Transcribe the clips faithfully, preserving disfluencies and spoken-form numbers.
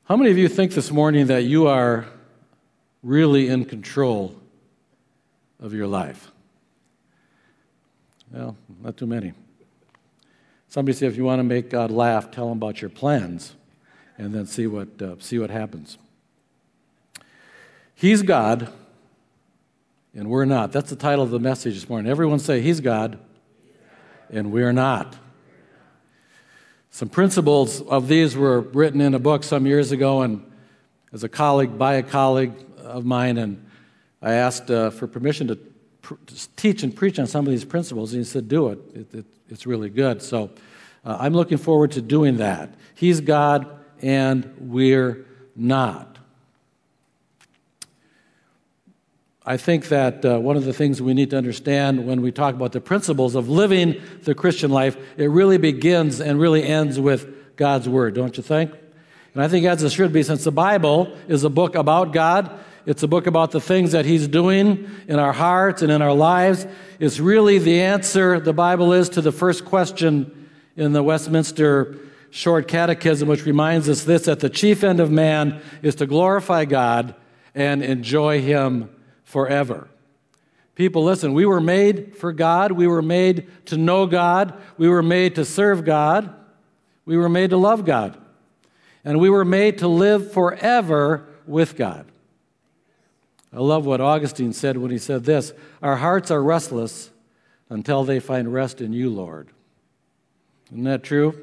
How many of you think this morning that you are really in control of your life? Well, not too many. Somebody said if you want to make God laugh, tell him about your plans and then see what uh, see what happens. He's God, and we're not. That's the title of the message this morning. Everyone say, He's God, and we're not. Some principles of these were written in a book some years ago, and as a colleague, by a colleague of mine, and I asked uh, for permission to, pr- to teach and preach on some of these principles, and he said, do it. it, it it's really good. So uh, I'm looking forward to doing that. He's God, and we're not. I think that uh, one of the things we need to understand when we talk about the principles of living the Christian life, it really begins and really ends with God's Word, don't you think? And I think as it should be, since the Bible is a book about God, it's a book about the things that He's doing in our hearts and in our lives. It's really the answer, the Bible is, to the first question in the Westminster Short Catechism, which reminds us this, that the chief end of man is to glorify God and enjoy Him forever. People, listen, we were made for God. We were made to know God. We were made to serve God. We were made to love God. And we were made to live forever with God. I love what Augustine said when he said this, our hearts are restless until they find rest in you, Lord. Isn't that true?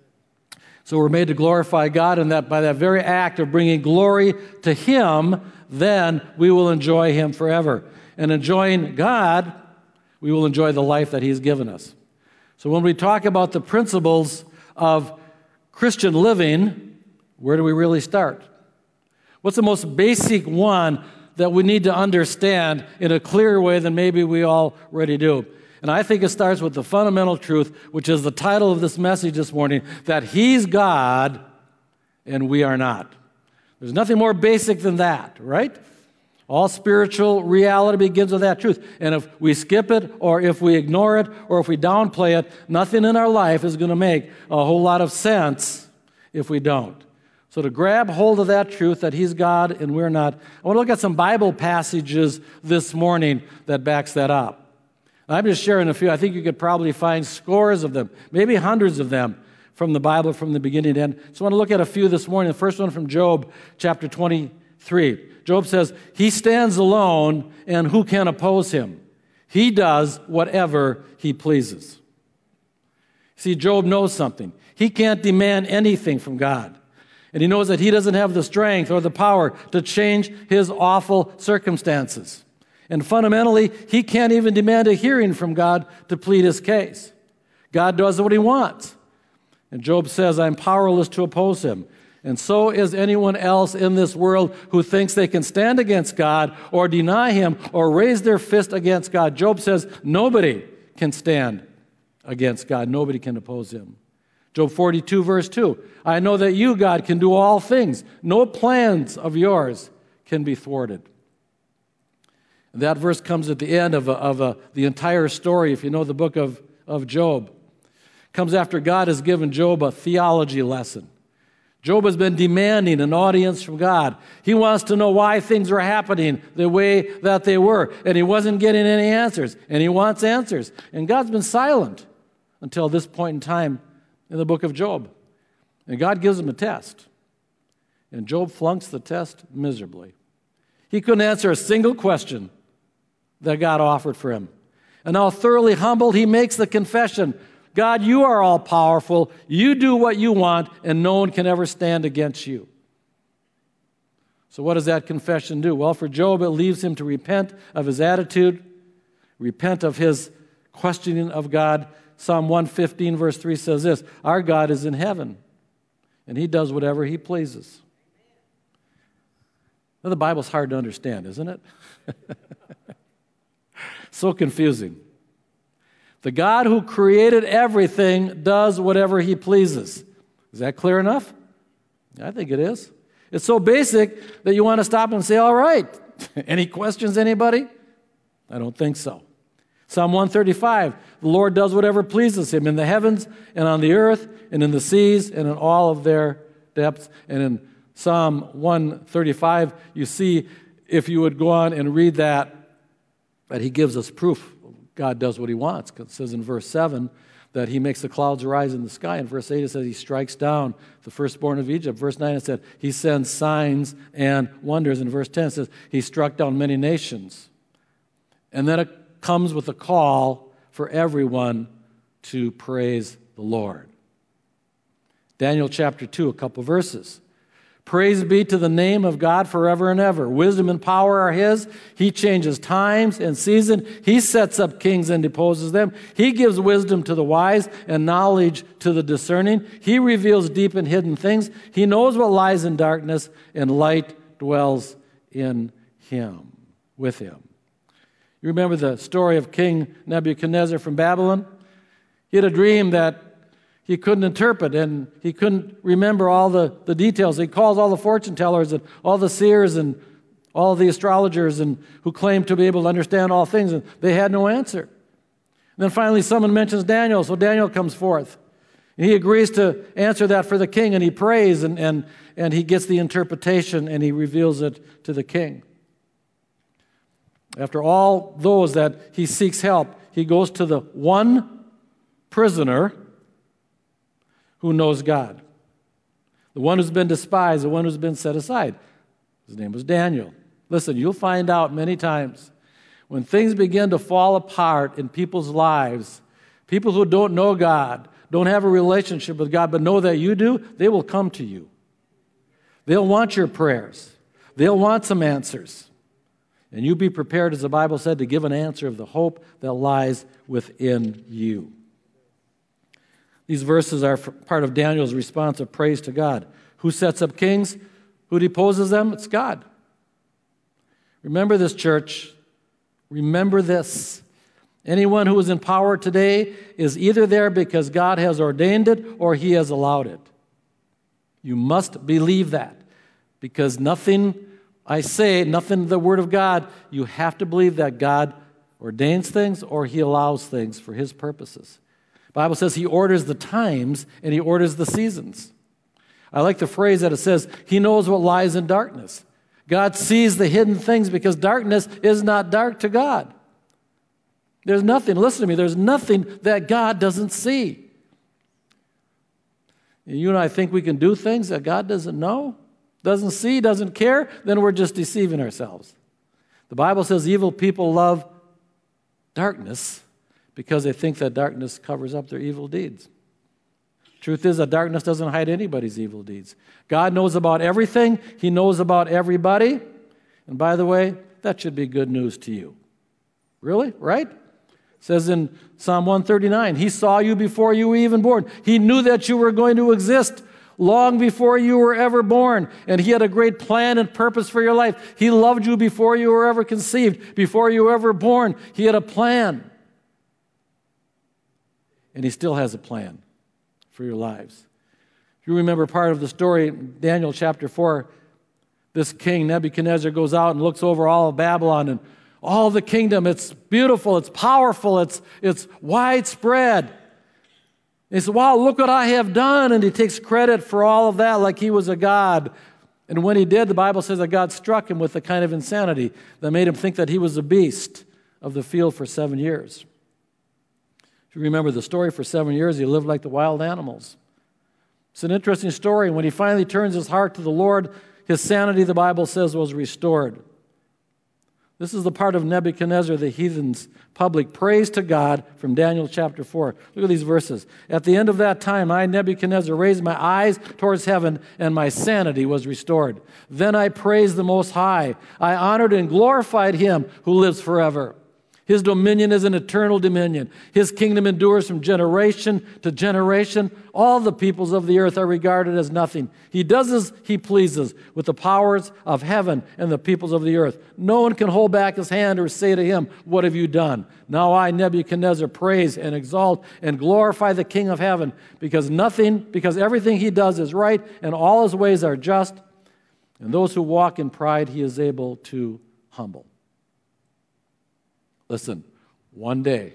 So we're made to glorify God, and that by that very act of bringing glory to Him, then we will enjoy Him forever. And enjoying God, we will enjoy the life that He's given us. So when we talk about the principles of Christian living, where do we really start? What's the most basic one that we need to understand in a clearer way than maybe we already do? And I think it starts with the fundamental truth, which is the title of this message this morning, that He's God and we are not. There's nothing more basic than that, right? All spiritual reality begins with that truth. And if we skip it, or if we ignore it, or if we downplay it, nothing in our life is going to make a whole lot of sense if we don't. So to grab hold of that truth, that He's God and we're not, I want to look at some Bible passages this morning that backs that up. I'm just sharing a few. I think you could probably find scores of them, maybe hundreds of them from the Bible from the beginning to end. So I want to look at a few this morning. The first one from Job, chapter twenty-three. Job says, He stands alone, and who can oppose Him? He does whatever He pleases. See, Job knows something. He can't demand anything from God. And he knows that he doesn't have the strength or the power to change his awful circumstances. And fundamentally, he can't even demand a hearing from God to plead his case. God does what He wants. And Job says, I'm powerless to oppose Him. And so is anyone else in this world who thinks they can stand against God or deny Him or raise their fist against God. Job says, nobody can stand against God. Nobody can oppose Him. Job forty-two, verse two, I know that you, God, can do all things. No plans of yours can be thwarted. And that verse comes at the end of, a, of a, the entire story, if you know the book of, of Job. Comes after God has given Job a theology lesson. Job has been demanding an audience from God. He wants to know why things are happening the way that they were, and he wasn't getting any answers, and he wants answers. And God's been silent until this point in time in the book of Job. And God gives him a test. And Job flunks the test miserably. He couldn't answer a single question that God offered for him. And now thoroughly humbled, he makes the confession, God, you are all powerful. You do what you want, and no one can ever stand against you. So what does that confession do? Well, for Job, it leaves him to repent of his attitude, repent of his questioning of God. Psalm one fifteen, verse three says this, our God is in heaven, and He does whatever He pleases. Now, the Bible's hard to understand, isn't it? So confusing. The God who created everything does whatever He pleases. Is that clear enough? I think it is. It's so basic that you want to stop and say, all right, any questions, anybody? I don't think so. Psalm one thirty-five, the Lord does whatever pleases Him in the heavens and on the earth and in the seas and in all of their depths. And in Psalm one thirty-five, you see, if you would go on and read that, that he gives us proof God does what he wants. It says in verse seven that he makes the clouds rise in the sky. In verse eight it says he strikes down the firstborn of Egypt. Verse nine it said he sends signs and wonders. In verse ten it says he struck down many nations. And then it comes with a call for everyone to praise the Lord. Daniel chapter two, a couple verses. Praise be to the name of God forever and ever. Wisdom and power are his. He changes times and seasons. He sets up kings and deposes them. He gives wisdom to the wise and knowledge to the discerning. He reveals deep and hidden things. He knows what lies in darkness, and light dwells in him, with him. You remember the story of King Nebuchadnezzar from Babylon? He had a dream that he couldn't interpret, and he couldn't remember all the, the details. He calls all the fortune tellers and all the seers and all the astrologers and who claimed to be able to understand all things, and they had no answer. And then finally someone mentions Daniel, so Daniel comes forth. And he agrees to answer that for the king, and he prays, and, and, and he gets the interpretation, and he reveals it to the king. After all those that he seeks help, he goes to the one prisoner who knows God. The one who's been despised, the one who's been set aside. His name was Daniel. Listen, you'll find out many times when things begin to fall apart in people's lives, people who don't know God, don't have a relationship with God, but know that you do, they will come to you. They'll want your prayers. They'll want some answers. And you be prepared, as the Bible said, to give an answer of the hope that lies within you. These verses are part of Daniel's response of praise to God. Who sets up kings? Who deposes them? It's God. Remember this, church. Remember this. Anyone who is in power today is either there because God has ordained it or he has allowed it. You must believe that, because nothing I say, nothing in the Word of God, you have to believe that God ordains things or he allows things for his purposes. The Bible says he orders the times and he orders the seasons. I like the phrase that it says, he knows what lies in darkness. God sees the hidden things because darkness is not dark to God. There's nothing, listen to me, there's nothing that God doesn't see. You and I think we can do things that God doesn't know, doesn't see, doesn't care, then we're just deceiving ourselves. The Bible says evil people love darkness because they think that darkness covers up their evil deeds. Truth is that darkness doesn't hide anybody's evil deeds. God knows about everything. He knows about everybody. And by the way, that should be good news to you. Really? Right? It says in Psalm one thirty-nine, he saw you before you were even born. He knew that you were going to exist long before you were ever born. And he had a great plan and purpose for your life. He loved you before you were ever conceived, before you were ever born. He had a plan. And he still has a plan for your lives. If you remember part of the story, Daniel chapter four, this king Nebuchadnezzar goes out and looks over all of Babylon and all the kingdom. It's beautiful, it's powerful, it's, it's widespread. He says, wow, look what I have done. And he takes credit for all of that like he was a god. And when he did, the Bible says that God struck him with a kind of insanity that made him think that he was a beast of the field for seven years. If you remember the story, for seven years he lived like the wild animals. It's an interesting story. When he finally turns his heart to the Lord, his sanity, the Bible says, was restored. This is the part of Nebuchadnezzar, the heathen's public praise to God from Daniel chapter four. Look at these verses. At the end of that time, I, Nebuchadnezzar, raised my eyes towards heaven, and my sanity was restored. Then I praised the Most High. I honored and glorified him who lives forever. His dominion is an eternal dominion. His kingdom endures from generation to generation. All the peoples of the earth are regarded as nothing. He does as he pleases with the powers of heaven and the peoples of the earth. No one can hold back his hand or say to him, what have you done? Now I, Nebuchadnezzar, praise and exalt and glorify the King of heaven, because nothing, because everything he does is right and all his ways are just. And those who walk in pride he is able to humble. Listen, one day,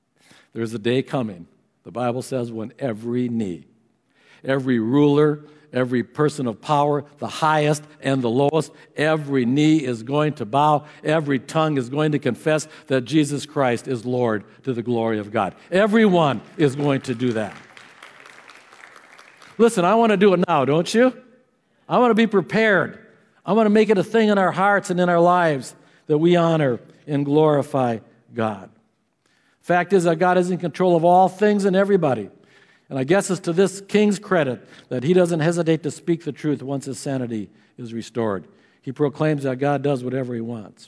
there's a day coming, the Bible says, when every knee, every ruler, every person of power, the highest and the lowest. Every knee is going to bow. Every tongue is going to confess that Jesus Christ is Lord to the glory of God. Everyone is going to do that. Listen, I want to do it now, don't you? I want to be prepared. I want to make it a thing in our hearts and in our lives that we honor and glorify God. Fact is that God is in control of all things and everybody. And I guess it's to this king's credit that he doesn't hesitate to speak the truth once his sanity is restored. He proclaims that God does whatever he wants.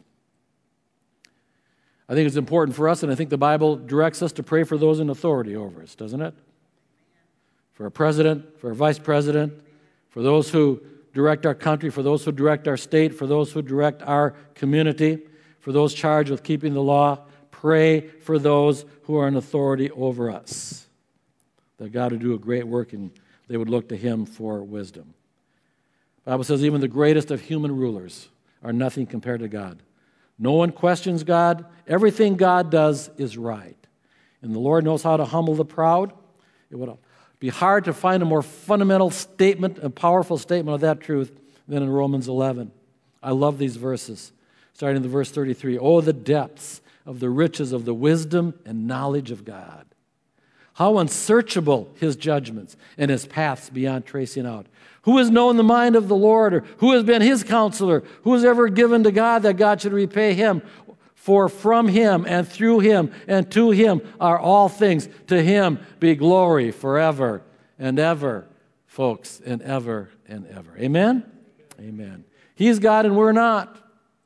I think it's important for us, and I think the Bible directs us to pray for those in authority over us, doesn't it? For a president, for a vice president, for those who direct our country, for those who direct our state, for those who direct our community, for those charged with keeping the law. Pray for those who are in authority over us, that God would do a great work and they would look to him for wisdom. The Bible says even the greatest of human rulers are nothing compared to God. No one questions God. Everything God does is right. And the Lord knows how to humble the proud. It would be hard to find a more fundamental statement, a powerful statement of that truth than in Romans eleven. I love these verses, starting in the verse thirty-three. Oh, the depths of the riches of the wisdom and knowledge of God. How unsearchable his judgments and his paths beyond tracing out. Who has known the mind of the Lord, or who has been his counselor? Who has ever given to God that God should repay him? For from him and through him and to him are all things. To him be glory forever and ever, folks, and ever and ever. Amen? Amen. He's God and we're not.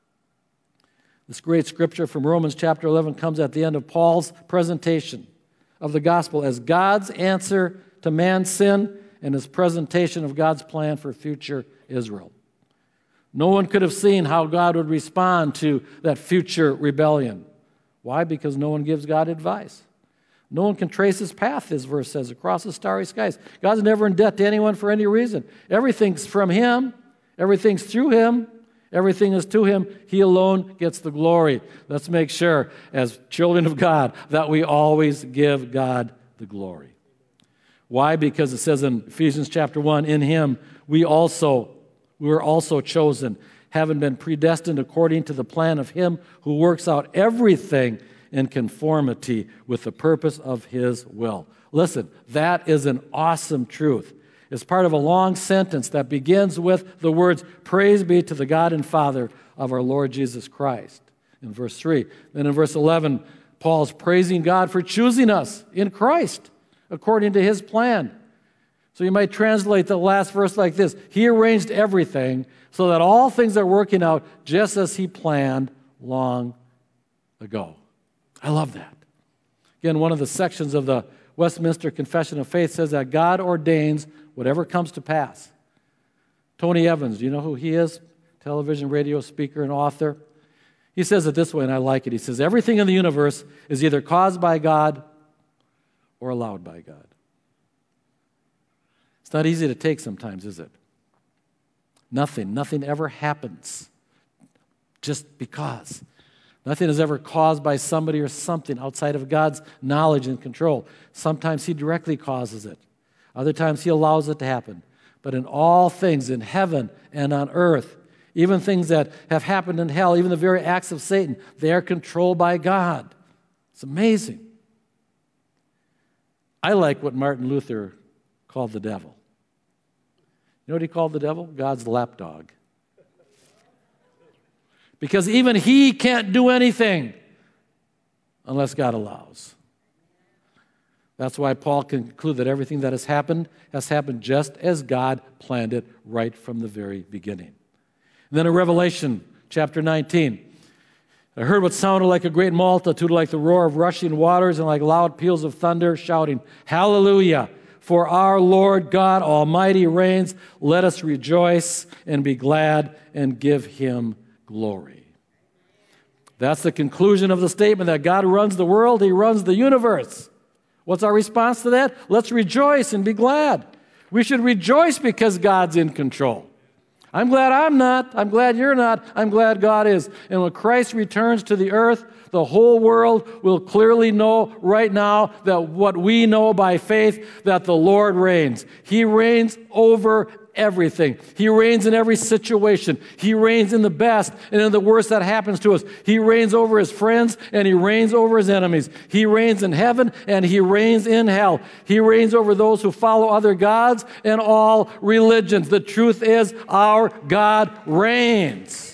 This great scripture from Romans chapter eleven comes at the end of Paul's presentation of the gospel as God's answer to man's sin and his presentation of God's plan for future Israel. No one could have seen how God would respond to that future rebellion. Why? Because no one gives God advice. No one can trace his path, this verse says, across the starry skies. God's never in debt to anyone for any reason. Everything's from him. Everything's through him. Everything is to him. He alone gets the glory. Let's make sure, as children of God, that we always give God the glory. Why? Because it says in Ephesians chapter one, in him we also, we were also chosen, having been predestined according to the plan of him who works out everything in conformity with the purpose of his will. Listen, that is an awesome truth. It's part of a long sentence that begins with the words, praise be to the God and Father of our Lord Jesus Christ, in verse three. Then in verse eleven, Paul's praising God for choosing us in Christ according to his plan. So you might translate the last verse like this. He arranged everything so that all things are working out just as he planned long ago. I love that. Again, one of the sections of the Westminster Confession of Faith says that God ordains whatever comes to pass. Tony Evans, do you know who he is? Television, radio speaker, and author. He says it this way, and I like it. He says, everything in the universe is either caused by God or allowed by God. It's not easy to take sometimes, is it? Nothing, nothing ever happens just because. Nothing is ever caused by somebody or something outside of God's knowledge and control. Sometimes he directly causes it. Other times he allows it to happen. But in all things, in heaven and on earth, even things that have happened in hell, even the very acts of Satan, they are controlled by God. It's amazing. I like what Martin Luther called the devil. You know what he called the devil? God's lapdog. Because even he can't do anything unless God allows. That's why Paul can conclude that everything that has happened has happened just as God planned it right from the very beginning. And then in Revelation chapter nineteen, I heard what sounded like a great multitude, like the roar of rushing waters and like loud peals of thunder, shouting, Hallelujah! For our Lord God Almighty reigns. Let us rejoice and be glad and give him glory. That's the conclusion of the statement that God runs the world, he runs the universe. What's our response to that? Let's rejoice and be glad. We should rejoice because God's in control. I'm glad I'm not. I'm glad you're not. I'm glad God is. And when Christ returns to the earth, the whole world will clearly know right now that what we know by faith, that the Lord reigns. He reigns over everything. He reigns in every situation. He reigns in the best and in the worst that happens to us. He reigns over his friends and he reigns over his enemies. He reigns in heaven and he reigns in hell. He reigns over those who follow other gods and all religions. The truth is, our God reigns.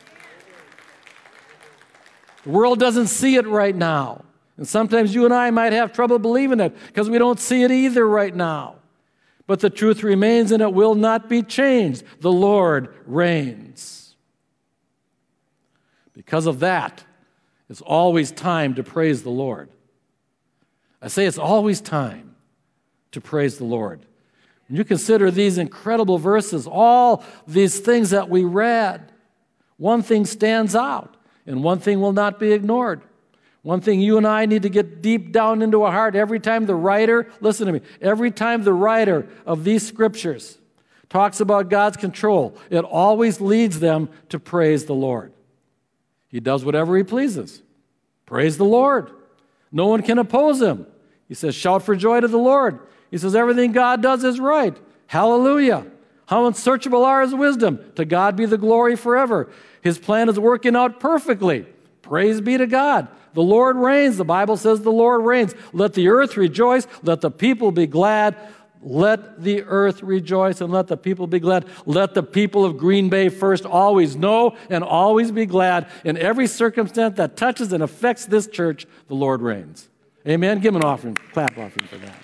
The world doesn't see it right now. And sometimes you and I might have trouble believing it because we don't see it either right now. But the truth remains and it will not be changed. The Lord reigns. Because of that, it's always time to praise the Lord. I say it's always time to praise the Lord. When you consider these incredible verses, all these things that we read, one thing stands out, and one thing will not be ignored. One thing you and I need to get deep down into our heart every time the writer, listen to me, every time the writer of these scriptures talks about God's control, it always leads them to praise the Lord. He does whatever he pleases. Praise the Lord. No one can oppose him. He says, shout for joy to the Lord. He says, everything God does is right. Hallelujah. How unsearchable are his wisdom. To God be the glory forever. His plan is working out perfectly. Praise be to God. The Lord reigns. The Bible says the Lord reigns. Let the earth rejoice. Let the people be glad. Let the earth rejoice and let the people be glad. Let the people of Green Bay First always know and always be glad. In every circumstance that touches and affects this church, the Lord reigns. Amen. Give him an offering, clap offering for that.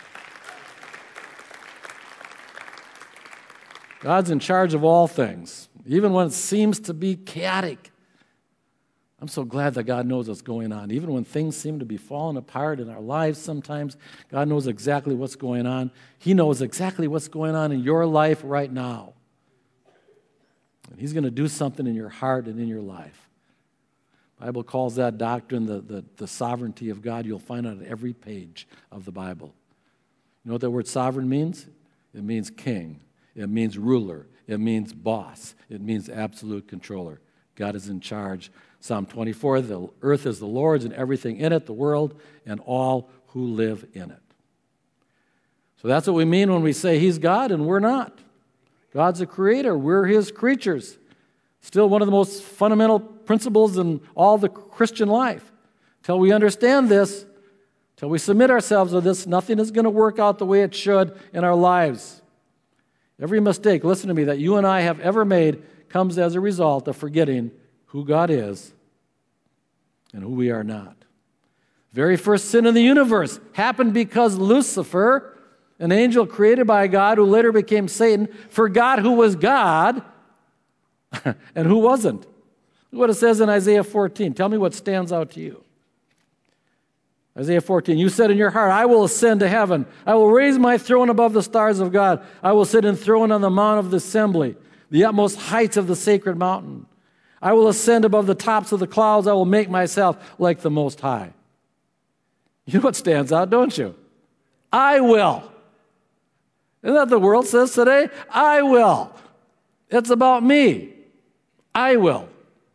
God's in charge of all things, even when it seems to be chaotic. I'm so glad that God knows what's going on. Even when things seem to be falling apart in our lives sometimes, God knows exactly what's going on. He knows exactly what's going on in your life right now. And he's going to do something in your heart and in your life. The Bible calls that doctrine the, the, the sovereignty of God. You'll find it on every page of the Bible. You know what that word sovereign means? It means king. It means ruler. It means boss. It means absolute controller. God is in charge. Psalm twenty-four, the earth is the Lord's and everything in it, the world, and all who live in it. So that's what we mean when we say he's God and we're not. God's a creator. We're his creatures. Still one of the most fundamental principles in all the Christian life. Till we understand this, till we submit ourselves to this, nothing is going to work out the way it should in our lives. Every mistake, listen to me, that you and I have ever made comes as a result of forgetting who God is and who we are not. Very first sin in the universe happened because Lucifer, an angel created by God who later became Satan, forgot who was God and who wasn't. Look what it says in Isaiah fourteen. Tell me what stands out to you. Isaiah fourteen, you said in your heart, I will ascend to heaven. I will raise my throne above the stars of God. I will sit enthroned on the mount of the assembly, the utmost heights of the sacred mountain. I will ascend above the tops of the clouds. I will make myself like the Most High. You know what stands out, don't you? I will. Isn't that what the world says today? I will. It's about me. I will.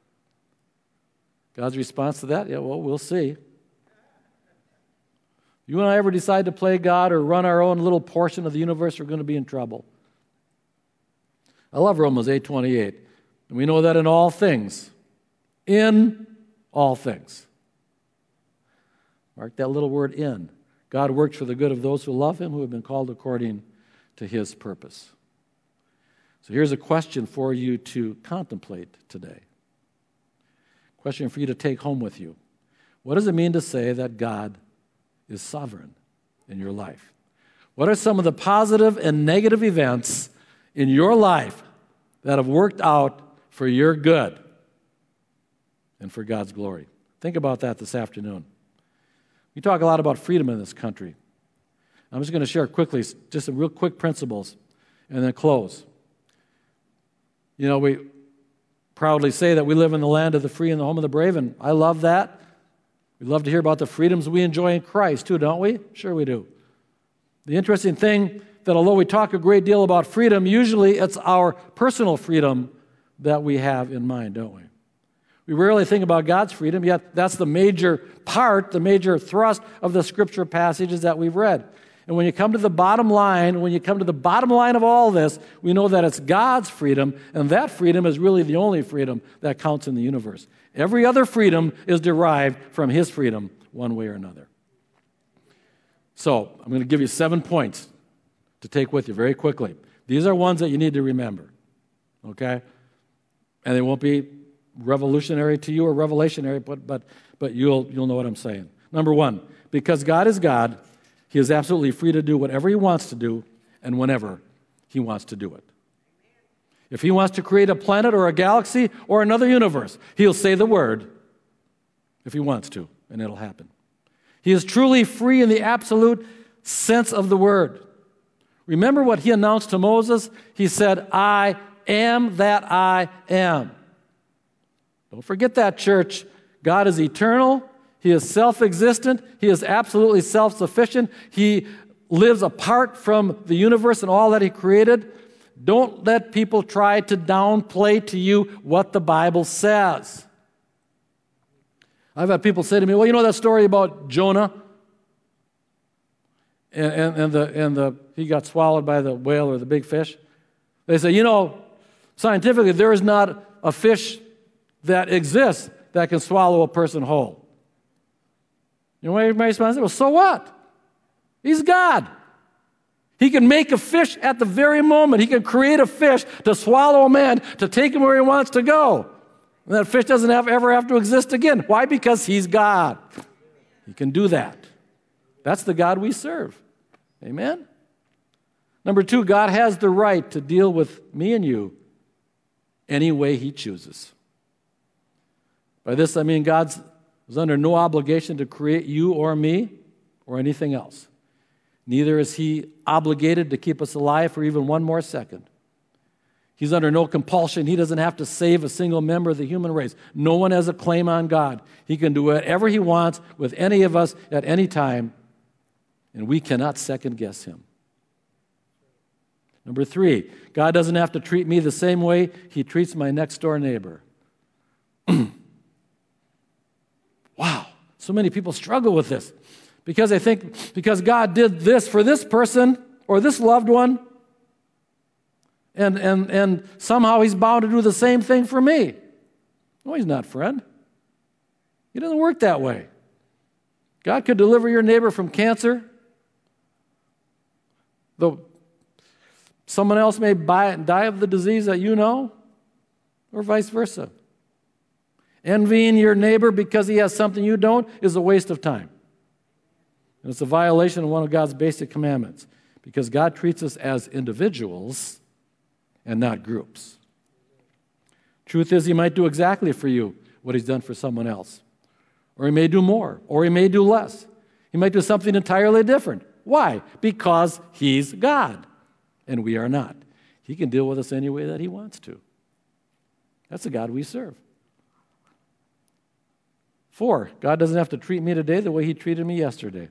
God's response to that? Yeah, well, we'll see. You and I ever decide to play God or run our own little portion of the universe, we're going to be in trouble. I love Romans eight twenty-eight. And we know that in all things, in all things. Mark that little word in. God works for the good of those who love him, who have been called according to his purpose. So here's a question for you to contemplate today. Question for you to take home with you. What does it mean to say that God is sovereign in your life? What are some of the positive and negative events in your life that have worked out for your good and for God's glory? Think about that this afternoon. We talk a lot about freedom in this country. I'm just going to share quickly just some real quick principles and then close. You know, we proudly say that we live in the land of the free and the home of the brave, and I love that. We love to hear about the freedoms we enjoy in Christ too, don't we? Sure we do. The interesting thing that although we talk a great deal about freedom, usually it's our personal freedom that we have in mind, don't we? We rarely think about God's freedom, yet that's the major part, the major thrust of the scripture passages that we've read. And when you come to the bottom line, when you come to the bottom line of all this, we know that it's God's freedom, and that freedom is really the only freedom that counts in the universe. Every other freedom is derived from his freedom, one way or another. So, I'm going to give you seven points to take with you very quickly. These are ones that you need to remember, okay? And they won't be revolutionary to you or revelationary, but but but you'll you'll know what I'm saying. Number one, because God is God, he is absolutely free to do whatever he wants to do and whenever he wants to do it. If he wants to create a planet or a galaxy or another universe, he'll say the word if he wants to, and it'll happen. He is truly free in the absolute sense of the word. Remember what he announced to Moses? He said, I am that I am. Don't forget that, church. God is eternal. He is self-existent. He is absolutely self-sufficient. He lives apart from the universe and all that he created. Don't let people try to downplay to you what the Bible says. I've had people say to me, well, you know that story about Jonah? And, and, and, the, and the he got swallowed by the whale or the big fish. They say, you know, scientifically, there is not a fish that exists that can swallow a person whole. You know what my response is? Well, so what? He's God. He can make a fish at the very moment. He can create a fish to swallow a man, to take him where he wants to go. And that fish doesn't have, ever have to exist again. Why? Because he's God. He can do that. That's the God we serve. Amen? Number two, God has the right to deal with me and you any way he chooses. By this, I mean God is under no obligation to create you or me or anything else. Neither is he obligated to keep us alive for even one more second. He's under no compulsion. He doesn't have to save a single member of the human race. No one has a claim on God. He can do whatever he wants with any of us at any time, and we cannot second-guess him. Number three, God doesn't have to treat me the same way he treats my next-door neighbor. Wow, so many people struggle with this because they think because God did this for this person or this loved one, and, and, and somehow he's bound to do the same thing for me. No, he's not, friend. He doesn't work that way. God could deliver your neighbor from cancer, though someone else may buy, die of the disease that you know, or vice versa. Envying your neighbor because he has something you don't is a waste of time. And it's a violation of one of God's basic commandments because God treats us as individuals and not groups. Truth is, he might do exactly for you what he's done for someone else. Or he may do more, or he may do less. He might do something entirely different. Why? Because he's God, and we are not. He can deal with us any way that he wants to. That's the God we serve. Four, God doesn't have to treat me today the way he treated me yesterday.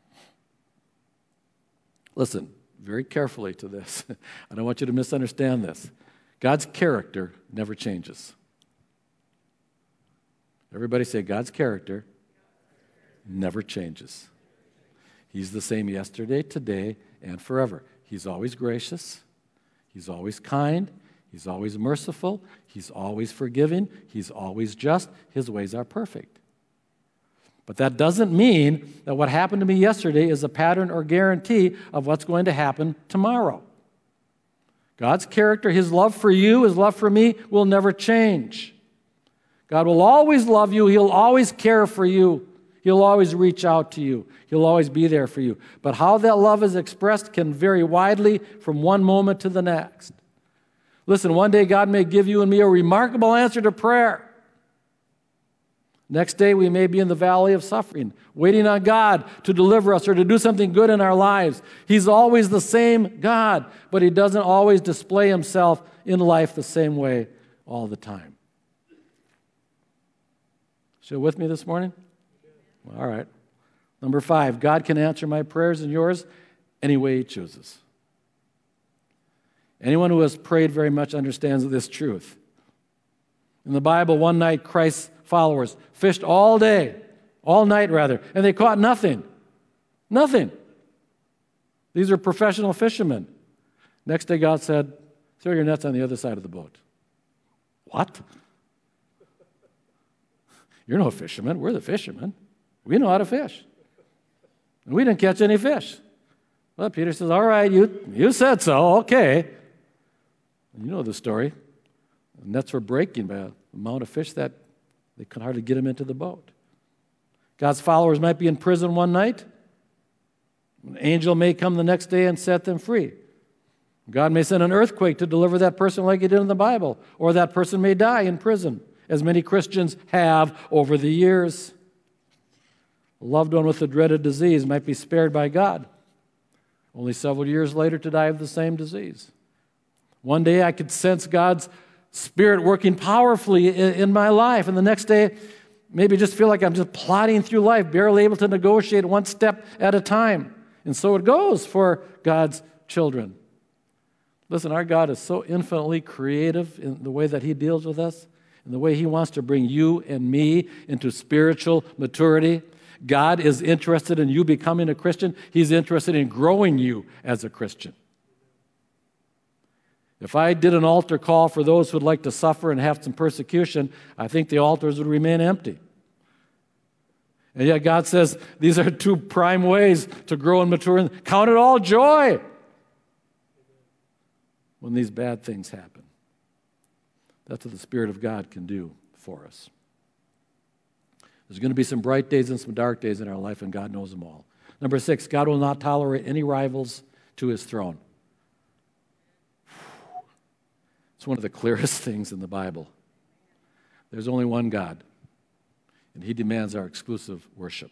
Listen very carefully to this. I don't want you to misunderstand this. God's character never changes. Everybody say, God's character never changes. He's the same yesterday, today, and forever. He's always gracious. He's always kind. He's always merciful. He's always forgiving. He's always just. His ways are perfect. But that doesn't mean that what happened to me yesterday is a pattern or guarantee of what's going to happen tomorrow. God's character, his love for you, his love for me will never change. God will always love you. He'll always care for you. He'll always reach out to you. He'll always be there for you. But how that love is expressed can vary widely from one moment to the next. Listen, one day God may give you and me a remarkable answer to prayer. Next day, we may be in the valley of suffering, waiting on God to deliver us or to do something good in our lives. He's always the same God, but he doesn't always display himself in life the same way all the time. So, with me this morning? All right. Number five, God can answer my prayers and yours any way he chooses. Anyone who has prayed very much understands this truth. In the Bible, one night, Christ's followers fished all day, all night rather, and they caught nothing. Nothing. These are professional fishermen. Next day God said, throw your nets on the other side of the boat. What? You're no fisherman. We're the fishermen. We know how to fish. And we didn't catch any fish. Well, Peter says, all right, you, you said so. Okay. And you know the story. The nets were breaking by the amount of fish that they could hardly get them into the boat. God's followers might be in prison one night. An angel may come the next day and set them free. God may send an earthquake to deliver that person like he did in the Bible, or that person may die in prison, as many Christians have over the years. A loved one with a dreaded disease might be spared by God, only several years later to die of the same disease. One day I could sense God's Spirit working powerfully in, in my life, and the next day maybe just feel like I'm just plodding through life, barely able to negotiate one step at a time. And so it goes for God's children. Listen, our God is so infinitely creative in the way that he deals with us, in the way he wants to bring you and me into spiritual maturity. God is interested in you becoming a Christian. He's interested in growing you as a Christian. If I did an altar call for those who would like to suffer and have some persecution, I think the altars would remain empty. And yet God says these are two prime ways to grow and mature. Count it all joy when these bad things happen. That's what the Spirit of God can do for us. There's going to be some bright days and some dark days in our life, and God knows them all. Number six, God will not tolerate any rivals to his throne. It's one of the clearest things in the Bible. There's only one God, and he demands our exclusive worship.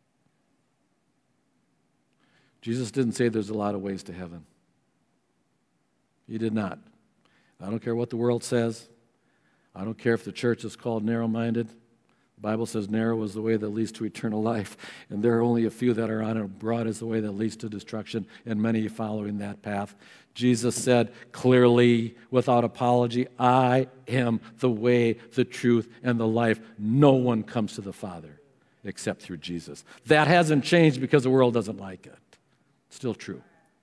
Jesus didn't say there's a lot of ways to heaven. He did not. I don't care what the world says. I don't care if the church is called narrow-minded. The Bible says narrow is the way that leads to eternal life, and there are only a few that are on it. Broad is the way that leads to destruction, and many following that path. Jesus said clearly, without apology, I am the way, the truth, and the life. No one comes to the Father except through Jesus. That hasn't changed because the world doesn't like it. It's still true.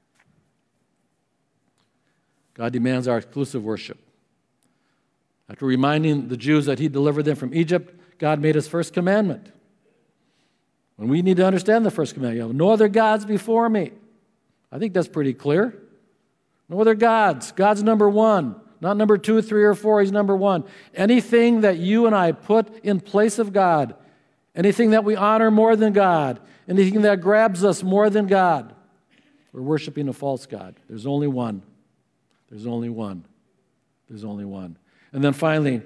God demands our exclusive worship. After reminding the Jews that he delivered them from Egypt, God made his first commandment. And we need to understand the first commandment. You know, no other gods before me. I think that's pretty clear. No other gods. God's number one. Not number two, three, or four. He's number one. Anything that you and I put in place of God, anything that we honor more than God, anything that grabs us more than God, we're worshiping a false god. There's only one. There's only one. There's only one. And then finally,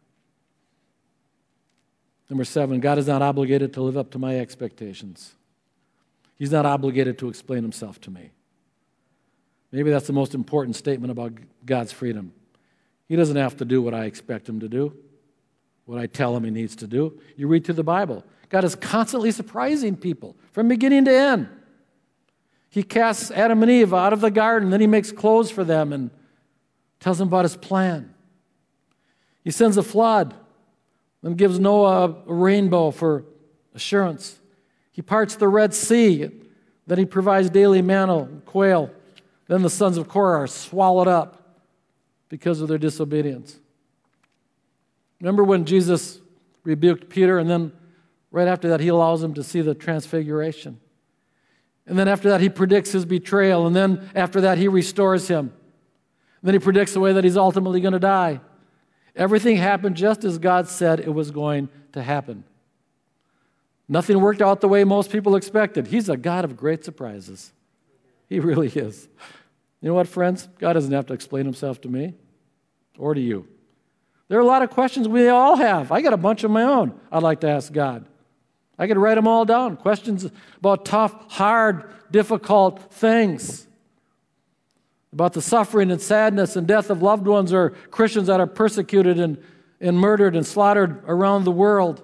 number seven, God is not obligated to live up to my expectations. He's not obligated to explain himself to me. Maybe that's the most important statement about God's freedom. He doesn't have to do what I expect him to do, what I tell him he needs to do. You read through the Bible. God is constantly surprising people from beginning to end. He casts Adam and Eve out of the garden, then he makes clothes for them and tells them about his plan. He sends a flood, then gives Noah a rainbow for assurance. He parts the Red Sea, then he provides daily manna, quail. Then the sons of Korah are swallowed up because of their disobedience. Remember when Jesus rebuked Peter, and then right after that he allows him to see the transfiguration. And then after that he predicts his betrayal, and then after that he restores him. And then he predicts the way that he's ultimately going to die. Everything happened just as God said it was going to happen. Nothing worked out the way most people expected. He's a God of great surprises. He really is. You know what, friends? God doesn't have to explain himself to me or to you. There are a lot of questions we all have. I got a bunch of my own I'd like to ask God. I could write them all down. Questions about tough, hard, difficult things. About the suffering and sadness and death of loved ones or Christians that are persecuted and, and murdered and slaughtered around the world.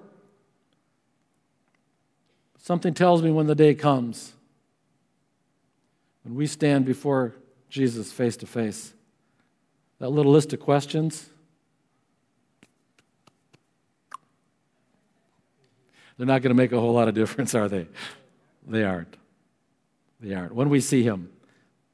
Something tells me when the day comes, when we stand before Jesus face to face, that little list of questions, they're not going to make a whole lot of difference, are they? They aren't. They aren't. When we see him,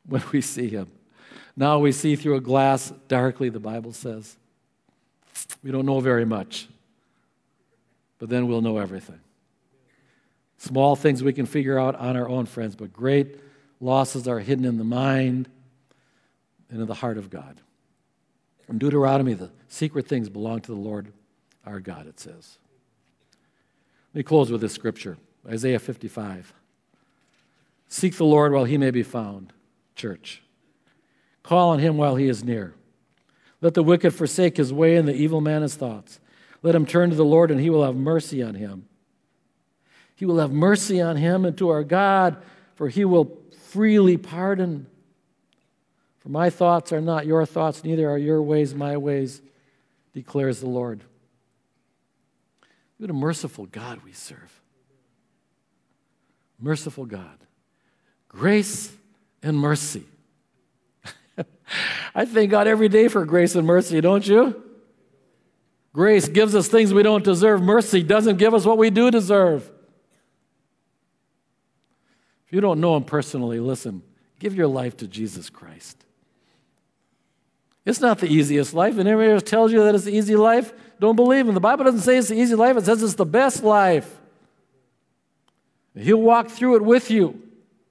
when we see him. Now we see through a glass darkly, the Bible says. We don't know very much, but then we'll know everything. Small things we can figure out on our own, friends, but great losses are hidden in the mind and in the heart of God. In Deuteronomy, the secret things belong to the Lord our God, it says. Let me close with this scripture, Isaiah fifty-five. Seek the Lord while he may be found, church. Call on him while he is near. Let the wicked forsake his way and the evil man his thoughts. Let him turn to the Lord, and he will have mercy on him. He will have mercy on him and to our God, for he will freely pardon. For my thoughts are not your thoughts, neither are your ways my ways, declares the Lord. What a merciful God we serve. Merciful God. Grace and mercy. I thank God every day for grace and mercy, don't you? Grace gives us things we don't deserve. Mercy doesn't give us what we do deserve. If you don't know him personally, listen, give your life to Jesus Christ. It's not the easiest life, and everybody else tells you that it's the easy life. Don't believe him. The Bible doesn't say it's the easy life. It says it's the best life. He'll walk through it with you.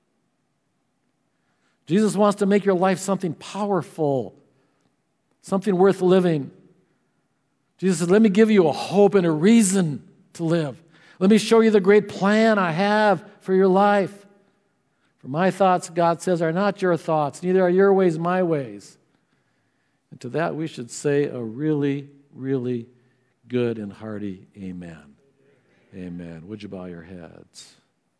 Jesus wants to make your life something powerful, something worth living. Jesus says, let me give you a hope and a reason to live. Let me show you the great plan I have for your life. For my thoughts, God says, are not your thoughts, neither are your ways my ways. And to that we should say a really, really good and hearty amen. Amen. Would you bow your heads?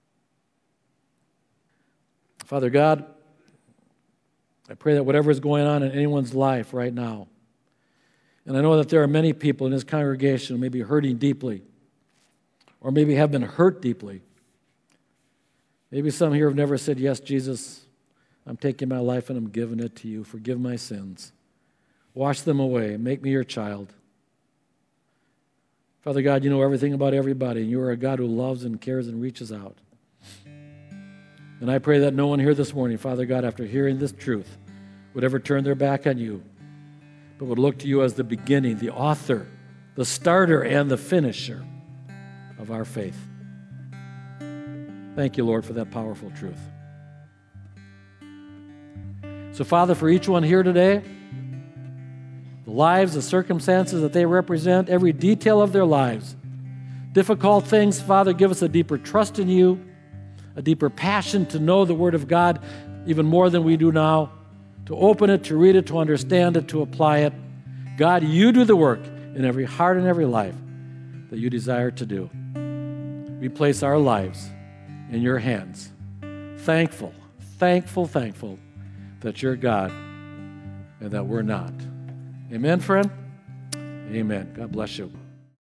Father God, I pray that whatever is going on in anyone's life right now, and I know that there are many people in this congregation who may be hurting deeply, or maybe have been hurt deeply. Maybe some here have never said, yes, Jesus, I'm taking my life and I'm giving it to you. Forgive my sins. Wash them away. Make me your child. Father God, you know everything about everybody, and you are a God who loves and cares and reaches out. And I pray that no one here this morning, Father God, after hearing this truth, would ever turn their back on you, but would look to you as the beginning, the author, the starter, and the finisher of our faith. Thank you, Lord, for that powerful truth. So, Father, for each one here today, the lives, the circumstances that they represent, every detail of their lives, difficult things, Father, give us a deeper trust in you, a deeper passion to know the Word of God even more than we do now, to open it, to read it, to understand it, to apply it. God, you do the work in every heart and every life that you desire to do. We place our lives in your hands. Thankful, thankful, thankful that you're God and that we're not. Amen, friend? Amen. God bless you.